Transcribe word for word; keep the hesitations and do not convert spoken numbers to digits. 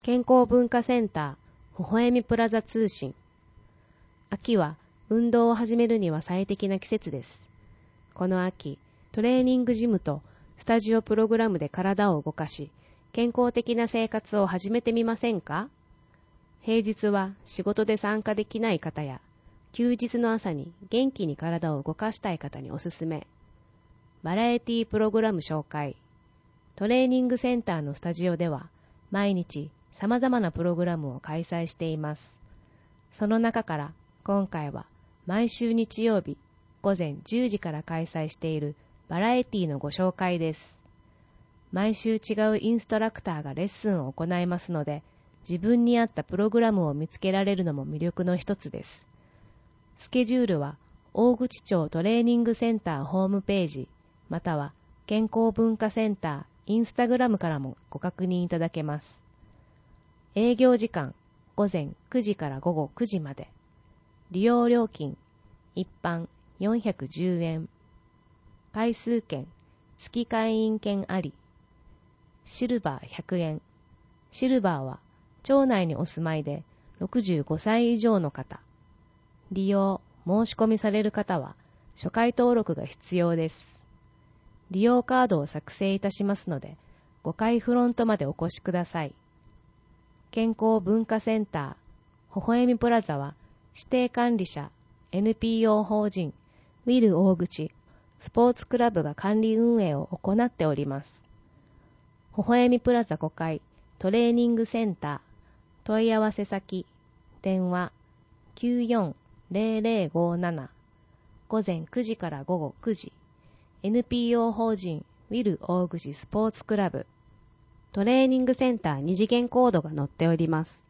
健康文化センター、微笑みプラザ通信。秋は運動を始めるには最適な季節です。この秋、トレーニングジムとスタジオプログラムで体を動かし、健康的な生活を始めてみませんか？平日は仕事で参加できない方や、休日の朝に元気に体を動かしたい方におすすめ。バラエティプログラム紹介。トレーニングセンターのスタジオでは、毎日様々なプログラムを開催しています。その中から今回は毎週日曜日午前じゅうじから開催しているバラエティのご紹介です。毎週違うインストラクターがレッスンを行いますので、自分に合ったプログラムを見つけられるのも魅力の一つです。スケジュールは大口町トレーニングセンターホームページ、または健康文化センターインスタグラムからもご確認いただけます。営業時間午前くじから午後くじまで。利用料金一般よんひゃくじゅうえん。回数券月会員券あり。シルバーひゃくえん。シルバーは町内にお住まいでろくじゅうごさい以上の方。利用申し込みされる方は初回登録が必要です。利用カードを作成いたしますので、ごかいフロントまでお越しください。健康文化センター、微笑みプラザは、指定管理者、エヌピーオー 法人、ウィル大口、スポーツクラブが管理運営を行っております。微笑みプラザごかい、トレーニングセンター、問い合わせ先、電話、きゅうよんゼロゼロごなな、午前くじから午後くじ、エヌピーオー 法人ウィル大口スポーツクラブトレーニングセンター二次元コードが載っております。